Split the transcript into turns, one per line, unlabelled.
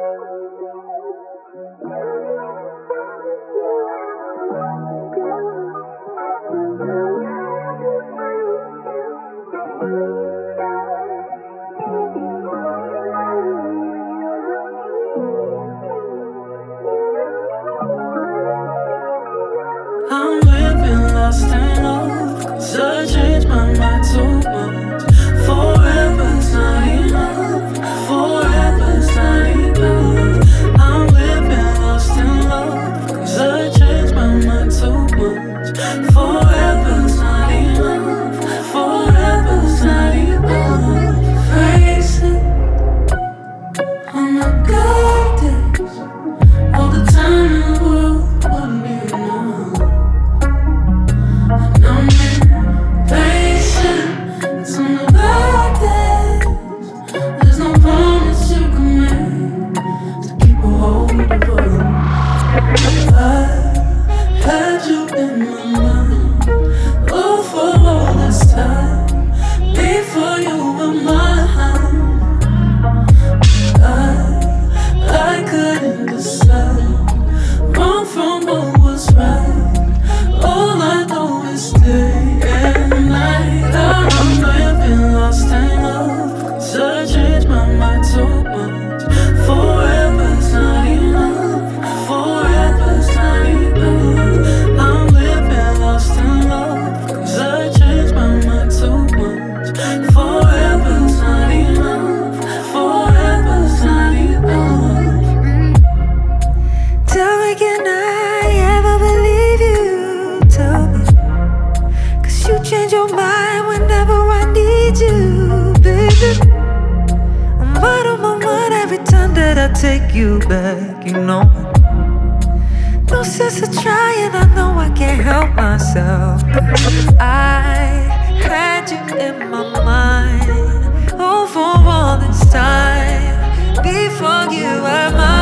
I'm living lost in love, 'cause I changed my mind too much. Forever's not enough, forever's not enough. I'm living lost in love, 'cause I changed my mind too much. Forever's not enough, forever's not enough. Face it, oh my God, this all the time in the world wouldn't be enough. And I'm impatient, it's on the bad days. There's no promise you can make to keep a hold of us. I had you in my mind, oh, for all this time, before you were mine. I couldn't decide wrong from what was right. All I know is day and night. I'm living lost in love, 'cause I changed my mind too much. Forever's not enough, forever's not enough. I'm living lost in love, 'cause I changed my mind too much. Forever's not enough, forever's not enough.
Tell me, can I ever believe you? Tell me, 'cause you change your mind whenever I need you, baby. I'm out of my mind every time that I take you back, you know. No sense of trying, I know I can't help myself. I had you in my mind, oh, for all this time, before you were mine.